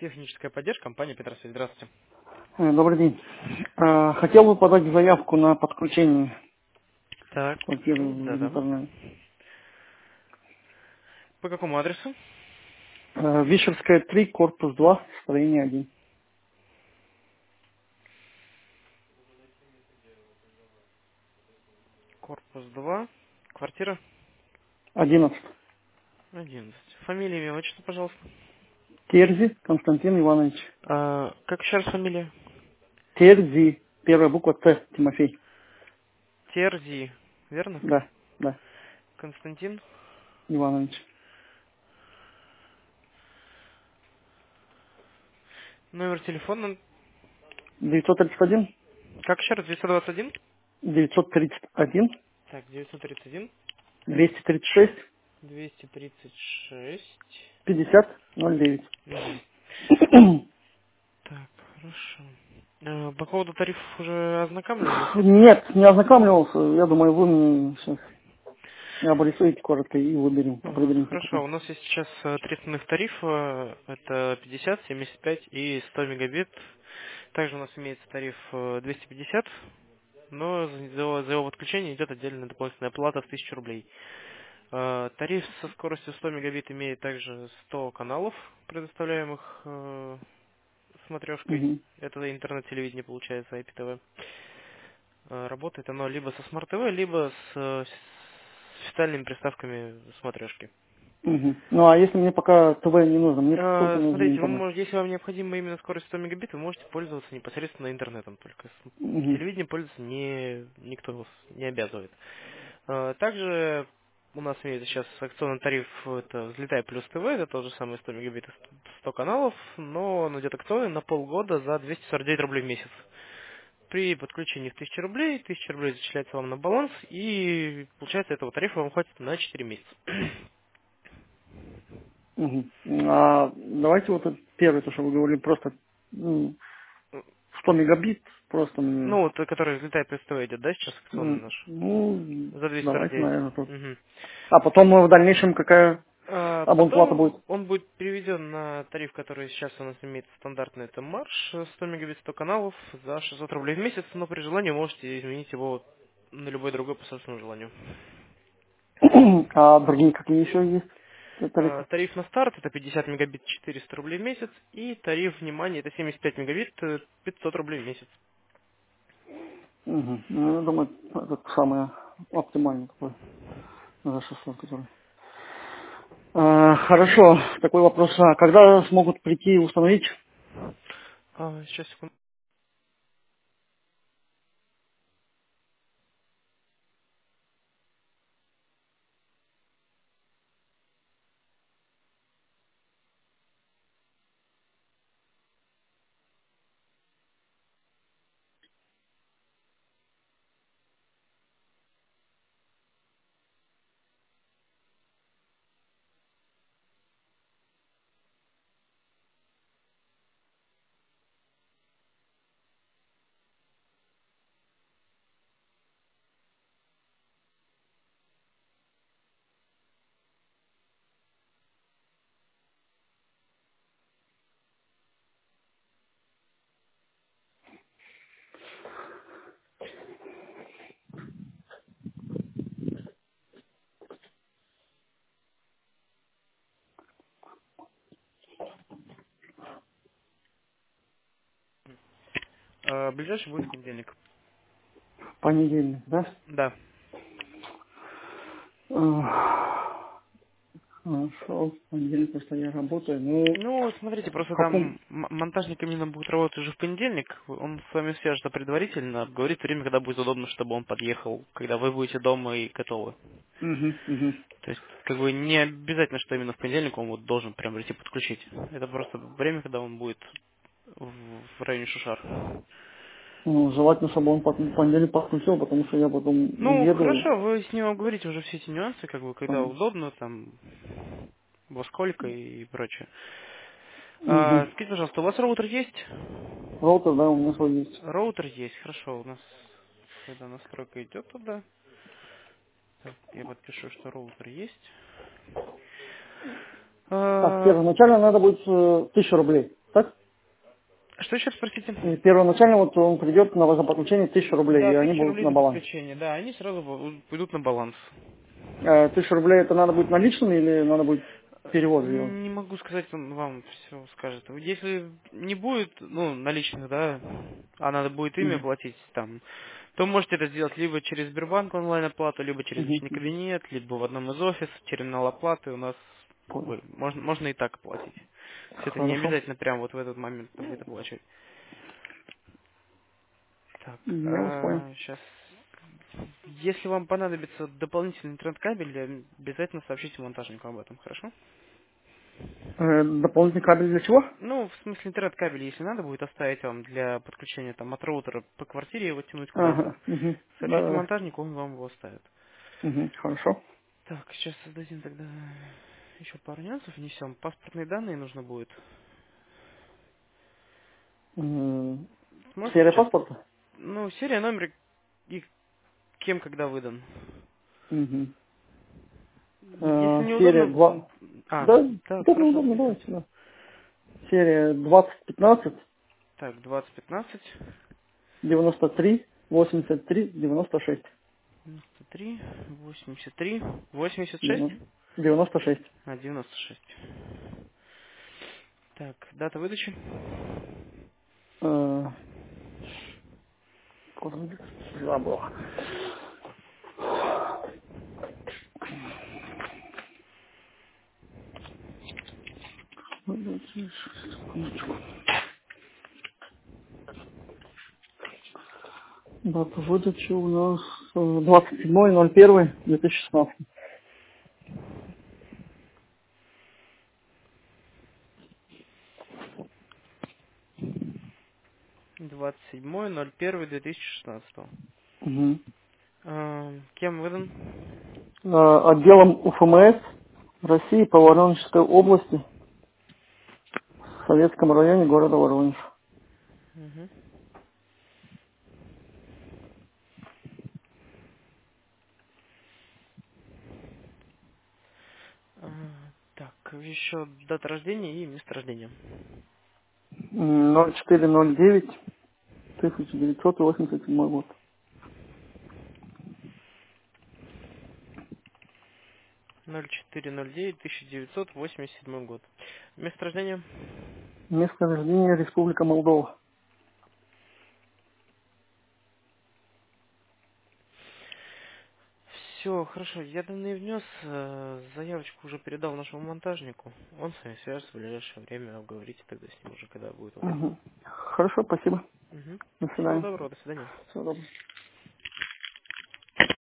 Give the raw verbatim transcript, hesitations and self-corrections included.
Техническая поддержка, компания Петросвязь. Здравствуйте. Э, Добрый день. А, Хотел бы подать заявку на подключение Так, квартиры в да-да. интернет. По какому адресу? Э, Вишерская три, корпус два, строение один. Корпус два, квартира Одиннадцать. одиннадцать. Фамилия, имя, отчество, пожалуйста. Терзи Константин Иванович. А, как еще раз фамилия? Терзи. Первая буква Т. Тимофей. Терзи, верно? Да, да, Константин. Иванович. Номер телефона. девятьсот тридцать один, Как еще раз? девятьсот двадцать один? девятьсот тридцать один, Так, девятьсот тридцать один, двести тридцать шесть, двести тридцать шесть. пятьдесят, ноль девять. Угу. Так, хорошо. А, по поводу тарифов уже ознакомливались? Нет, не ознакомливался. Я думаю, вы мне сейчас обрисуете коротко и выберем, Ага, определимся хорошо. какой. У нас есть сейчас э, три основных тарифа. Это пятьдесят, семьдесят пять и сто мегабит. Также у нас имеется тариф э, двести пятьдесят, но за за- за его подключение идет отдельная дополнительная плата в тысячу рублей. Э, Тариф со скоростью сто мегабит имеет также сто каналов, предоставляемых э, смотрешкой. Угу, Это интернет-телевидение получается, ай пи ти ви. Э, Работает оно либо со смарт ти ви, либо с, э, с официальными приставками смотрешки. угу. Ну а если мне пока ТВ не нужно, мне только Э, нужен Смотрите, вы интернет. можете, если вам необходима именно скорость сто мегабит, вы можете пользоваться непосредственно интернетом только. С Угу, телевидением пользоваться не, никто вас не обязывает. Э, Также у нас имеется сейчас акционный тариф, это «Взлетай плюс ТВ», это тот же самый сто мегабит и сто каналов, но он идет акционный на полгода за двести сорок девять рублей в месяц. При подключении в тысячу рублей, тысяча рублей зачисляется вам на баланс, и получается этого тарифа вам хватит на четыре месяца. угу. А давайте вот это первое, то, что вы говорили, просто м, сто мегабит, просто мне, Ну, вот, который «Взлетай плюс ТВ» идет, да, сейчас акционный м, наш? ну, За двести сорок давайте, девять. наверное, тут. Мгм. А потом э, в дальнейшем какая А абонплата будет? потом он будет переведен на тариф, который сейчас у нас имеет стандартный, это марш, сто мегабит, сто каналов за шестьсот рублей в месяц, но при желании можете изменить его на любой другой по собственному желанию. А другие какие еще есть А, тарифы? Тариф на старт это пятьдесят мегабит, четыреста рублей в месяц, и тариф, внимание, это семьдесят пять мегабит, э, пятьсот рублей в месяц. Угу. Ну, я думаю, это самое оптимальное такое за шестьсот, который. А, хорошо, такой вопрос. А когда смогут прийти и установить? А, сейчас, секунду. А, Ближайший будет в понедельник. Понедельник, да? Да. А, хорошо, в понедельник просто я работаю. Ну, Ну, смотрите, в просто каком? там м- монтажник именно будет работать уже в понедельник. Он с вами свяжется предварительно, обговорит время, когда будет удобно, чтобы он подъехал, когда вы будете дома и готовы. Угу, угу. То есть, как бы не обязательно, что именно в понедельник он вот должен прям прийти подключить. Это просто время, когда он будет в в районе Шушар. Ну, желательно, чтобы он по- в понедельник подключил, потому что я потом Ну, еду. хорошо, вы с ним обговорите уже все эти нюансы, как бы, когда Там, удобно, там, во сколько и прочее. угу. А, скажите, пожалуйста, у вас роутер есть? Роутер, да, у меня свой есть. Роутер есть, хорошо. У нас, когда настройка идет туда, так, я подпишу, что роутер есть. Так, А, первоначально надо будет э, тысячу рублей, так? Что еще спросите? И первоначально вот он придет на возоподключение тысячу рублей, Да, и они тысяча будут рублей на за баланс. подключение, да, они сразу бу- пойдут на баланс. Э, Тысяча рублей это надо будет наличными или надо будет перевод сделать? Не могу сказать, он вам все скажет. Если не будет, ну, наличных, да, а надо будет ими Мгм. платить там, то можете это сделать либо через Сбербанк онлайн-оплату, либо через Мгм. личный Мгм. кабинет, либо в одном из офисов, терминал оплаты у нас, как Понял. бы, можно, можно и так оплатить. То есть это не Хорошо. обязательно прямо вот в этот момент там где-то оплачивать. Так, Я вас понял. сейчас. Если вам понадобится дополнительный интернет-кабель, э, обязательно сообщите монтажнику об этом, хорошо? Э, Дополнительный кабель для чего? Ну, в смысле интернет-кабель, если надо будет оставить вам для подключения там от роутера по квартире его тянуть куда-то, Ага. Мгм. сообщите Да-да-да. монтажнику, он вам его оставит. Мгм. Хорошо. Так, сейчас создадим тогда еще пару нюансов, внесем. Паспортные данные нужно будет. М, Сможете Серия сейчас, паспорта? ну, серия, номер и кем, когда выдан. Мгм. Если Э, Серия неудобно... два. А, Да, так, удобно, хорошо, удобно, записываю. давайте, да. Серия двадцать пятнадцать Так, двадцать пятнадцать, девяносто три восемьдесят три девяносто шесть. девяносто три, восемьдесят три, восемьдесят шесть? Девяно- девяносто шесть. А, девяносто шесть. Так, дата выдачи. Э, господи, забыл. Секундочку. Дата выдачи у нас э, двадцать седьмое ноль первое две тысячи шестнадцать. двадцать седьмое ноль первое две тысячи шестнадцатого. Мгм. А, кем выдан? Э, Отделом УФМС России по Воронежской области в Советском районе города Воронеж. Мгм. А, так, еще дата рождения и место рождения. ноль четыре ноль девять тысяча девятьсот восемьдесят седьмой год. ноль четыре ноль девять тысяча девятьсот восемьдесят седьмой год. Место рождения? Место рождения Республика Молдова. Все, хорошо. Я данные внес, э, заявочку уже передал нашему монтажнику. Он с вами свяжется в ближайшее время, обговорите тогда с ним уже, когда будет удобно. Мгм. Хорошо, спасибо. Угу. До Всего свидания. доброго, до свидания. Всего доброго.